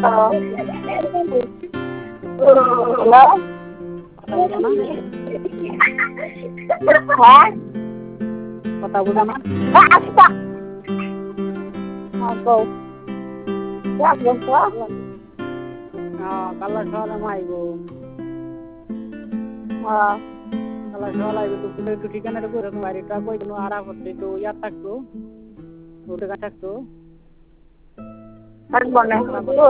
hello কথা বুঝো না হ্যাঁ কথা বুঝো না আচ্ছা গো কালা সকালে মাইব হ্যাঁ কালা সকালে আইবে তো পুরো একটু ঠিকানাটা করে বাড়িটা কই কোনো আড়া করতে তো ইয়ার থাকতো ওটা থাকতো আর বনে